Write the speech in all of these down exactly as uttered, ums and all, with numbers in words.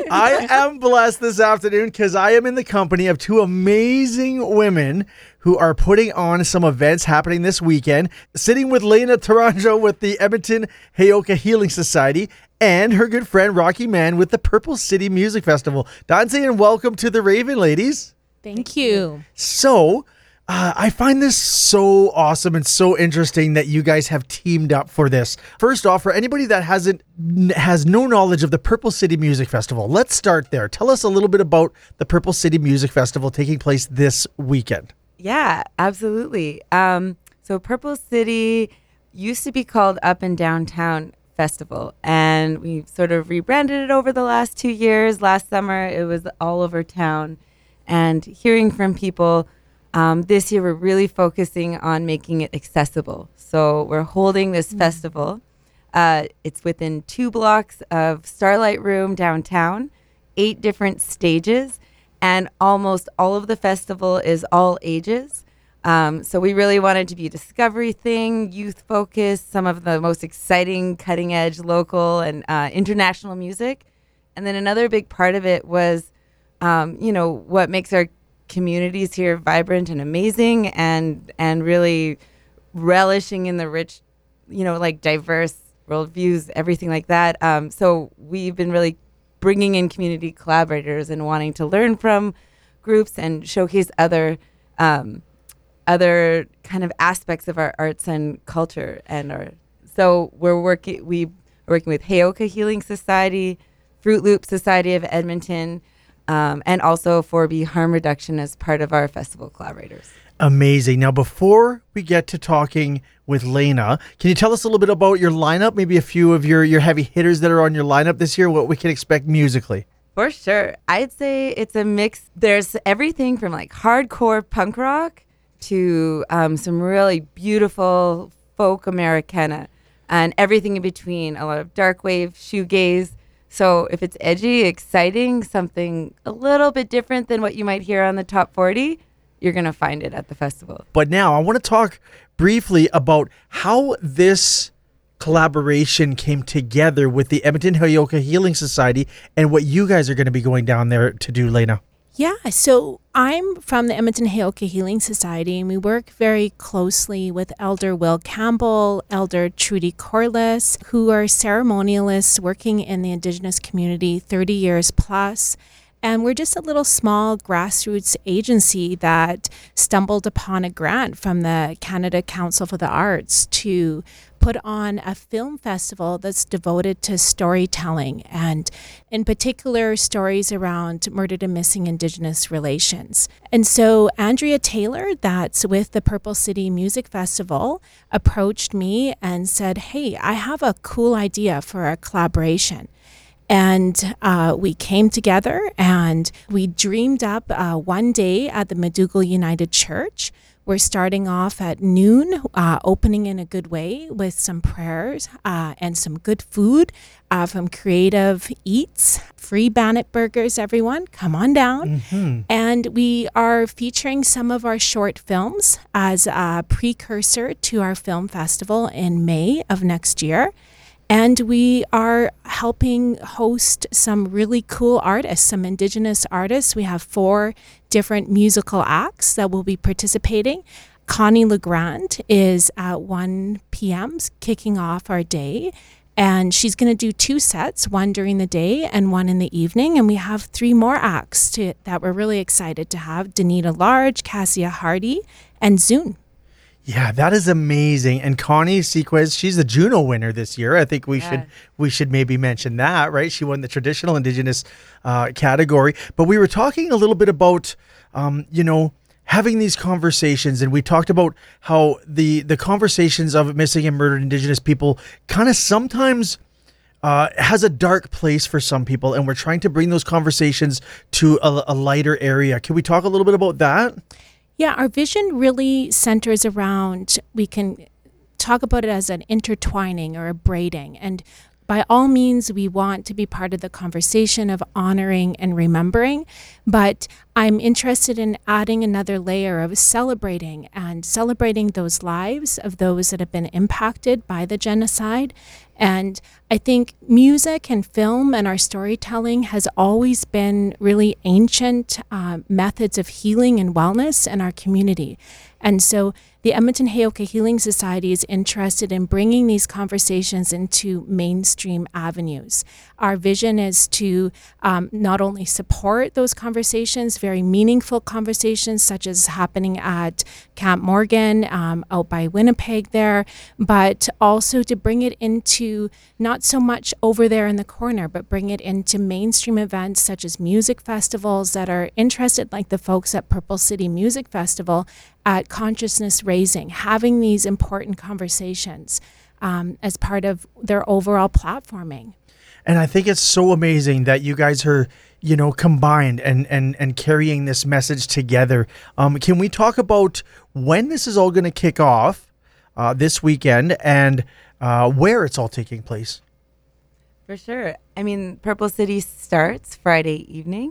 I am blessed this afternoon because I am in the company of two amazing women who are putting on some events happening this weekend. Sitting with Lena Taranjo with the Edmonton Heyoka Healing Society and her good friend Rocky Mann with the Purple City Music Festival. Danze, and welcome to the Raven, ladies. Thank you. So, Uh, I find this so awesome and so interesting that you guys have teamed up for this. First off, for anybody that hasn't has no knowledge of the Purple City Music Festival, let's start there. Tell us a little bit about the Purple City Music Festival taking place this weekend. Yeah, absolutely. Um, so Purple City used to be called Up and Downtown Festival, and we sort of rebranded it over the last two years. Last summer, it was all over town, and hearing from people. Um, this year, we're really focusing on making it accessible. So we're holding this mm-hmm. festival. Uh, it's within two blocks of Starlight Room downtown, eight different stages, and almost all of the festival is all ages. Um, so we really wanted to be a discovery thing, youth focused, some of the most exciting, cutting edge local and uh, international music. And then another big part of it was, um, you know, what makes our communities here vibrant and amazing, and and really relishing in the rich, you know, like diverse worldviews, everything like that. Um, so we've been really bringing in community collaborators and wanting to learn from groups and showcase other um, other kind of aspects of our arts and culture. And our so we're working we are working with Heyoka Healing Society, Fruit Loop Society of Edmonton. Um, and also four B Harm Reduction as part of our festival collaborators. Amazing. Now, before we get to talking with Lena, can you tell us a little bit about your lineup, maybe a few of your, your heavy hitters that are on your lineup this year, what we can expect musically? For sure. I'd say it's a mix. There's everything from like hardcore punk rock to um, some really beautiful folk Americana and everything in between, a lot of dark wave, shoegaze. So if it's edgy, exciting, something a little bit different than what you might hear on the top forty, you're going to find it at the festival. But now I want to talk briefly about how this collaboration came together with the Edmonton Heyoka Healing Society and what you guys are going to be going down there to do, Lena. Yeah, so I'm from the Edmonton Heyoka Healing Society, and we work very closely with Elder Will Campbell, Elder Trudy Corliss, who are ceremonialists working in the Indigenous community thirty years plus. And we're just a little small grassroots agency that stumbled upon a grant from the Canada Council for the Arts to put on a film festival that's devoted to storytelling, and in particular stories around murdered and missing Indigenous relations. And so Andrea Taylor, that's with the Purple City Music Festival, approached me and said, hey, I have a cool idea for a collaboration. And uh, we came together and we dreamed up uh, one day at the Madougal United Church. We're starting off at noon, uh, opening in a good way with some prayers uh, and some good food uh, from Creative Eats. Free Bannock burgers, everyone. Come on down. Mm-hmm. And we are featuring some of our short films as a precursor to our film festival in May of next year. And we are helping host some really cool artists, some Indigenous artists. We have four different musical acts that will be participating. Connie Legrand is at one p.m. kicking off our day. And she's going to do two sets, one during the day and one in the evening. And we have three more acts to, that we're really excited to have. Danita Large, Cassia Hardy, and Zune. Yeah, that is amazing. And Connie Sequez, she's the Juno winner this year. I think we yeah. should we should maybe mention that, right? She won the traditional Indigenous uh, category. But we were talking a little bit about, um, you know, having these conversations, and we talked about how the the conversations of missing and murdered Indigenous people kind of sometimes uh, has a dark place for some people, and we're trying to bring those conversations to a, a lighter area. Can we talk a little bit about that? Yeah, our vision really centers around, we can talk about it as an intertwining or a braiding. And by all means, we want to be part of the conversation of honoring and remembering. But I'm interested in adding another layer of celebrating and celebrating those lives of those that have been impacted by the genocide, And I think music and film and our storytelling has always been really ancient uh, methods of healing and wellness in our community. And so the Edmonton Heyoka Healing Society is interested in bringing these conversations into mainstream avenues. Our vision is to um, not only support those conversations, very meaningful conversations such as happening at Camp Morgan um, out by Winnipeg there, but also to bring it into not so much over there in the corner, but bring it into mainstream events such as music festivals that are interested, like the folks at Purple City Music Festival, at consciousness raising, having these important conversations um, as part of their overall platforming. And I think it's so amazing that you guys are, you know, combined and and and carrying this message together. Um, can we talk about when this is all going to kick off uh, this weekend and uh, where it's all taking place? For sure. I mean, Purple City starts Friday evening.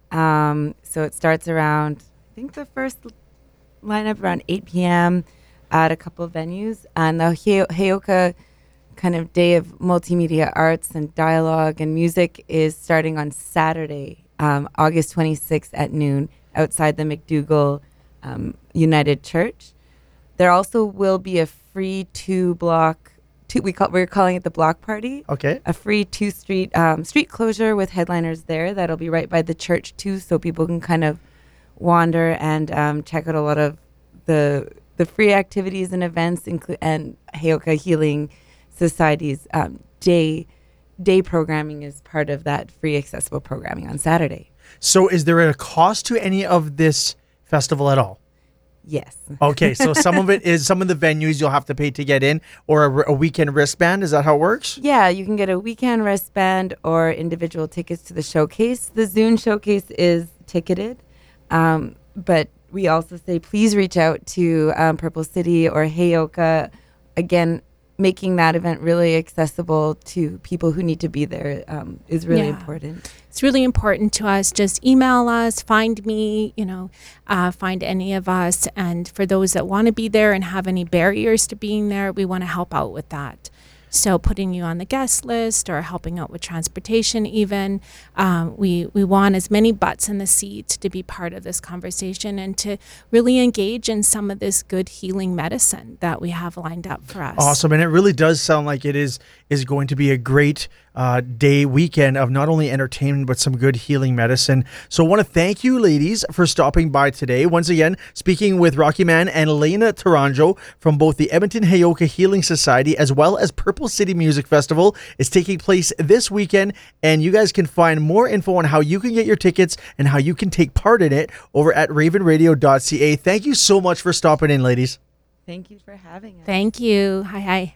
Um, so it starts around, I think the first lineup around eight p.m. at a couple of venues. And the He- Heyoka kind of day of multimedia arts and dialogue and music is starting on Saturday, um, August twenty-sixth at noon outside the McDougall um, United Church. There also will be a free two block, two, we call, we're calling it the block party. Okay. A free two street um, street closure with headliners there. That'll be right by the church too, so people can kind of wander and um, check out a lot of the the free activities and events, inclu- and Heyoka Healing Society's um, day day programming is part of that free accessible programming on Saturday. So is there a cost to any of this festival at all? Yes. Okay, so some of it is some of the venues you'll have to pay to get in, or a, a weekend wristband. Is that how it works? Yeah, you can get a weekend wristband or individual tickets to the showcase. The Zune showcase is ticketed. Um, but we also say, please reach out to um, Purple City or Heyoka. Again, making that event really accessible to people who need to be there um, is really Yeah. important. It's really important to us. Just email us, find me, you know, uh, find any of us. And for those that want to be there and have any barriers to being there, we want to help out with that. So putting you on the guest list or helping out with transportation even. Um, we, we want as many butts in the seat to be part of this conversation and to really engage in some of this good healing medicine that we have lined up for us. Awesome. And it really does sound like it is is going to be a great uh, day weekend of not only entertainment, but some good healing medicine. So I want to thank you, ladies, for stopping by today. Once again, speaking with Rocky Man and Elena Taranjo from both the Edmonton Heyoka Healing Society as well as Purple City Music Festival is taking place this weekend. And you guys can find more info on how you can get your tickets and how you can take part in it over at raven radio dot c a. Thank you so much for stopping in, ladies. Thank you for having us. Thank you. Hi, hi.